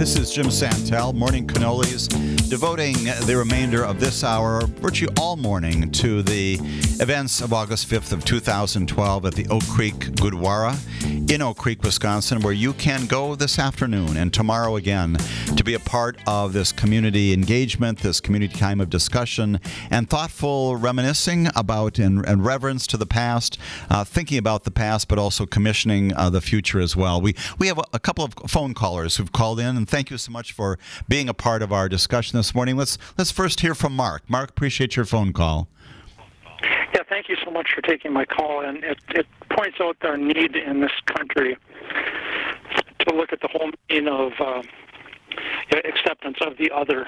This is Jim Santel, Morning Cannolis, devoting the remainder of this hour, virtually all morning, to the events of August 5th of 2012 at the Oak Creek Gurdwara in Oak Creek, Wisconsin, where you can go this afternoon and tomorrow again to be a part of this community engagement, this community time of discussion, and thoughtful reminiscing about and reverence to the past, thinking about the past, but also commissioning the future as well. We have a couple of phone callers who've called in, and thank you so much for being a part of our discussion this morning. Let's first hear from Mark. Mark, appreciate your phone call. Yeah, thank you so much for taking my call, and it points out our need in this country to look at the whole meaning of acceptance of the other.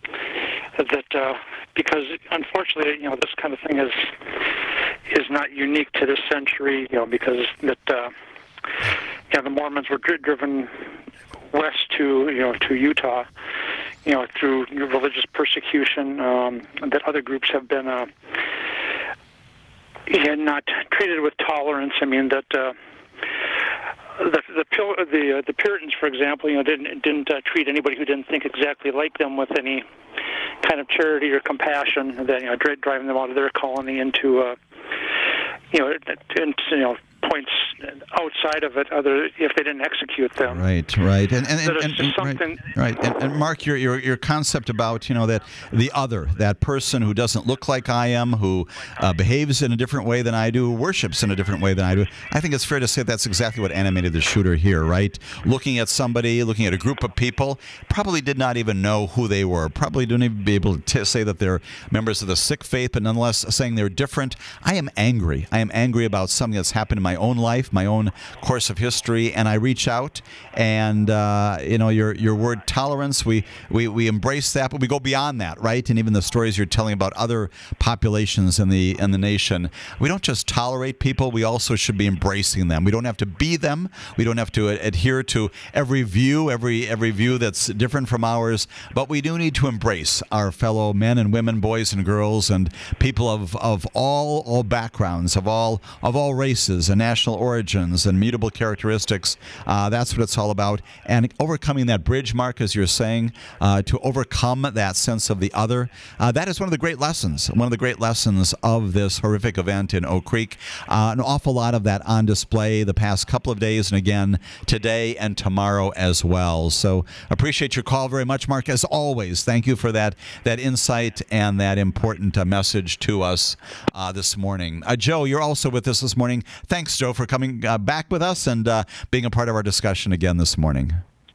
Because unfortunately, this kind of thing is not unique to this century. Because the Mormons were driven west to Utah, through religious persecution that other groups have been not treated with tolerance. I mean that the Puritans, for example, didn't treat anybody who didn't think exactly like them with any kind of charity or compassion. Then driving them out of their colony into points outside of it, if they didn't execute them. Right, and Mark, your concept about that the other, that person who doesn't look like I am, who behaves in a different way than I do, worships in a different way than I do. I think it's fair to say that's exactly what animated the shooter here, right? Looking at a group of people, probably did not even know who they were, probably didn't even be able to say that they're members of the Sikh faith, but nonetheless saying they're different. I am angry about something that's happened in my own life, my own course of history, and I reach out, and your word tolerance, we embrace that, but we go beyond that, right? And even the stories you're telling about other populations in the nation, we don't just tolerate people, we also should be embracing them. We don't have to be them. We don't have to adhere to every view that's different from ours, but we do need to embrace our fellow men and women, boys and girls, and people of all backgrounds, of all races and national origins and mutable characteristics. That's what it's all about. And overcoming that bridge, Mark, as you're saying, to overcome that sense of the other, that is one of the great lessons of this horrific event in Oak Creek. An awful lot of that on display the past couple of days, and again today and tomorrow as well. So appreciate your call very much, Mark. As always, thank you for that insight and that important message to us this morning. Joe, you're also with us this morning. Thanks, Joe, for coming back with us and being a part of our discussion again this morning.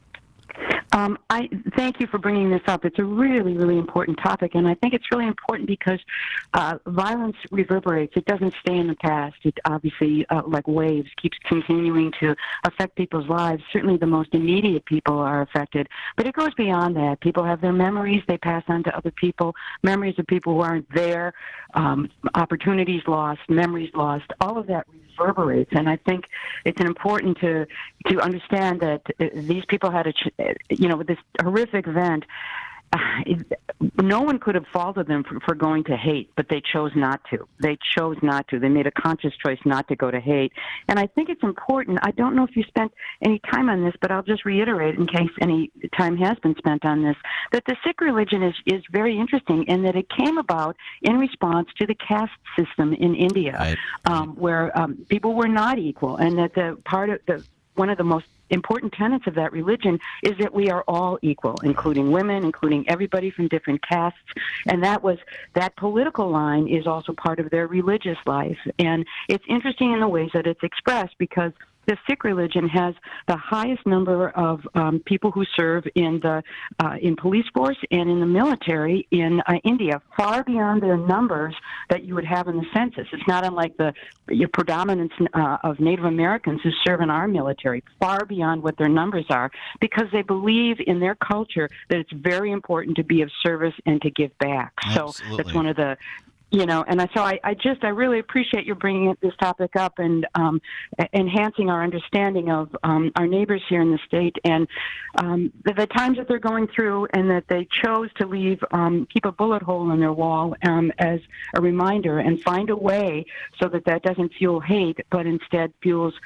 I thank you for bringing this up. It's a really, really important topic, and I think it's really important because violence reverberates. It doesn't stay in the past. It obviously, like waves, keeps continuing to affect people's lives. Certainly the most immediate people are affected, but it goes beyond that. People have their memories they pass on to other people, memories of people who aren't there, opportunities lost, memories lost, all of that reverberates. And I think it's important to understand that these people had with this horrific event, no one could have faulted them for going to hate, but they chose not to. They made a conscious choice not to go to hate. And I think it's important. I don't know if you spent any time on this, but I'll just reiterate in case any time has been spent on this, that the Sikh religion is very interesting in that it came about in response to the caste system in India, right. Where people were not equal, and that one of the most important tenets of that religion is that we are all equal, including women, including everybody from different castes, and that political line is also part of their religious life. And it's interesting in the ways that it's expressed because the Sikh religion has the highest number of people who serve in police force and in the military in India, far beyond the numbers that you would have in the census. It's not unlike the predominance of Native Americans who serve in our military, far beyond what their numbers are, because they believe in their culture that it's very important to be of service and to give back. Absolutely. So that's one of the So I really appreciate you bringing this topic up and enhancing our understanding of our neighbors here in the state and the times that they're going through, and that they chose to keep a bullet hole in their wall as a reminder, and find a way so that doesn't fuel hate, but instead fuels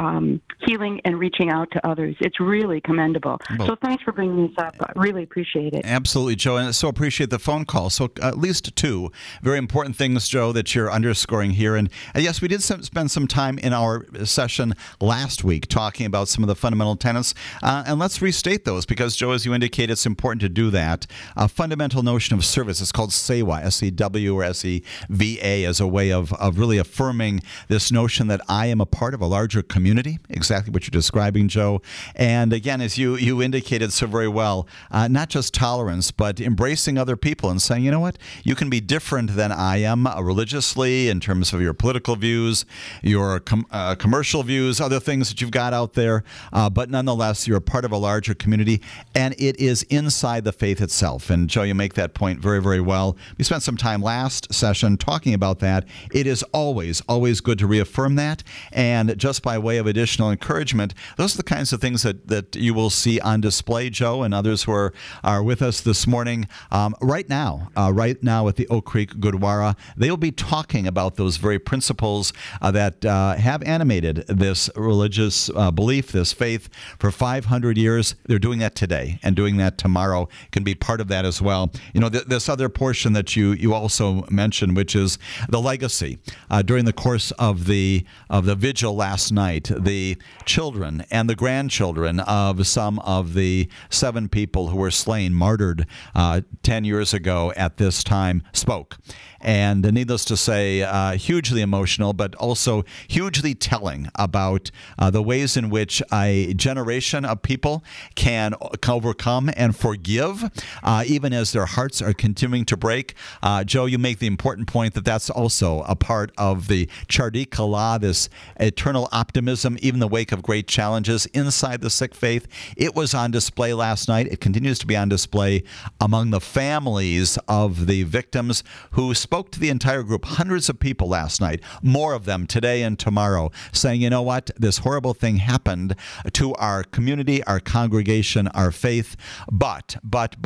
healing and reaching out to others. It's really commendable. Well, so thanks for bringing this up. I really appreciate it. Absolutely, Joe, and so appreciate the phone call. So at least two very important things, Joe, that you're underscoring here. And yes, we did spend some time in our session last week talking about some of the fundamental tenets. And let's restate those because, Joe, as you indicate, it's important to do that. A fundamental notion of service is called SEWA, S-E-W or S-E-V-A, as a way of really affirming this notion that I am a part of a larger community, exactly what you're describing, Joe. And again, as you indicated so very well, not just tolerance, but embracing other people and saying, you know what, you can be different than I am religiously in terms of your political views, your commercial views, other things that you've got out there, but nonetheless, you're a part of a larger community, and it is inside the faith itself. And Joe, you make that point very, very well. We spent some time last session talking about that. It is always good to reaffirm that, and just by way of additional encouragement, those are the kinds of things that you will see on display, Joe, and others who are with us this morning. Right now at the Oak Creek Gurdwara, they'll be talking about those very principles that have animated this religious belief, this faith, for 500 years. They're doing that today, and doing that tomorrow can be part of that as well. This other portion that you also mentioned, which is the legacy. During the course of the vigil last night, the children and the grandchildren of some of the 7 people who were slain, martyred 10 years ago at this time, spoke. And needless to say, hugely emotional, but also hugely telling about the ways in which a generation of people can overcome and forgive, even as their hearts are continuing to break. Joe, you make the important point that that's also a part of the Chardi Kala, this eternal optimism, even in the wake of great challenges inside the Sikh faith. It was on display last night. It continues to be on display among the families of the victims who spoke to the entire group, hundreds of people last night, more of them today and tomorrow, saying, you know what, this horrible thing happened to our community, our congregation, our faith, but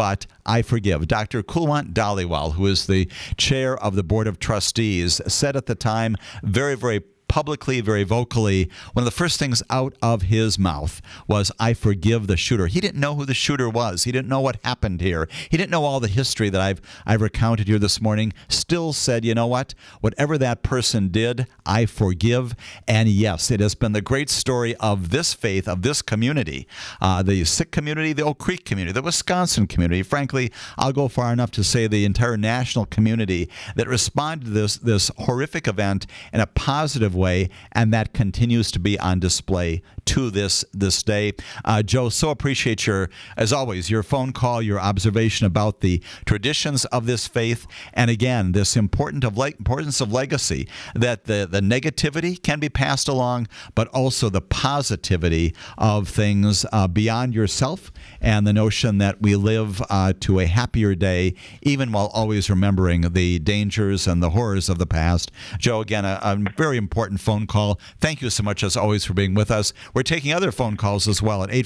I forgive. Dr. Kulwant Dhaliwal, who is the chair of the Board of Trustees, said at the time very, very publicly, very vocally, one of the first things out of his mouth was, I forgive the shooter. He didn't know who the shooter was. He didn't know what happened here. He didn't know all the history that I've recounted here this morning. Still said, you know what? Whatever that person did, I forgive. And yes, it has been the great story of this faith, of this community, the Sikh community, the Oak Creek community, the Wisconsin community. Frankly, I'll go far enough to say the entire national community that responded to this horrific event in a positive way, and that continues to be on display to this day. Joe, so appreciate as always, your phone call, your observation about the traditions of this faith, and again, this importance of legacy, that the negativity can be passed along, but also the positivity of things beyond yourself, and the notion that we live to a happier day, even while always remembering the dangers and the horrors of the past. Joe, again, a very important phone call. Thank you so much, as always, for being with us. We're taking other phone calls as well at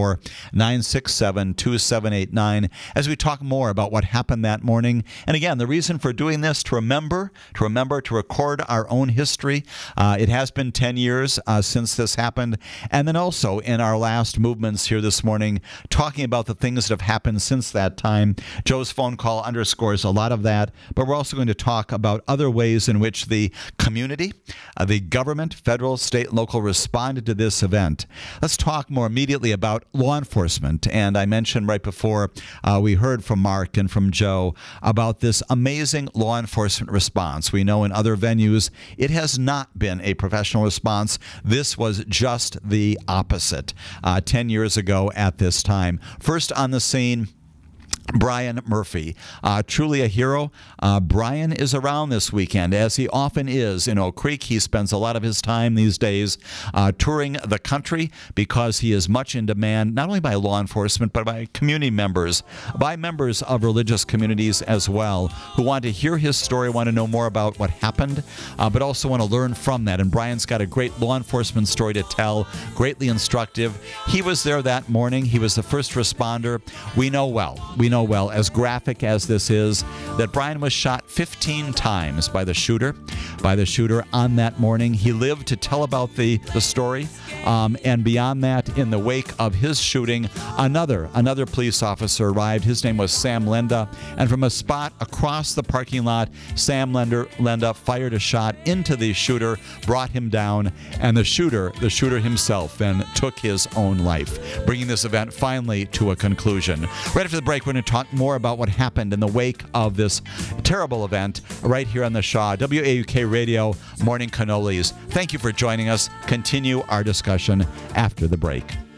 844-967-2789 as we talk more about what happened that morning. And again, the reason for doing this, to remember, to record our own history. It has been 10 years since this happened. And then also in our last movements here this morning, talking about the things that have happened since that time. Joe's phone call underscores a lot of that, but we're also going to talk about other ways in which the community, the government, federal, state, and local, responded to this event. Let's talk more immediately about law enforcement. And I mentioned right before we heard from Mark and from Joe about this amazing law enforcement response. We know in other venues it has not been a professional response. This was just the opposite 10 years ago at this time. First on the scene, Brian Murphy, truly a hero. Brian is around this weekend, as he often is in Oak Creek. He spends a lot of his time these days touring the country because he is much in demand, not only by law enforcement, but by community members, by members of religious communities as well, who want to hear his story, want to know more about what happened, but also want to learn from that. And Brian's got a great law enforcement story to tell, greatly instructive. He was there that morning. He was the first responder. We know well, as graphic as this is, that Brian was shot 15 times by the shooter on that morning. He lived to tell about the story. And beyond that, in the wake of his shooting, another police officer arrived. His name was Sam Lenda. And from a spot across the parking lot, Sam Lenda fired a shot into the shooter, brought him down, and the shooter himself then took his own life, bringing this event finally to a conclusion. Right after the break, we're going to talk more about what happened in the wake of this terrible event right here on the Shaw. WAUK Radio, Morning Cannolis. Thank you for joining us. Continue our discussion after the break.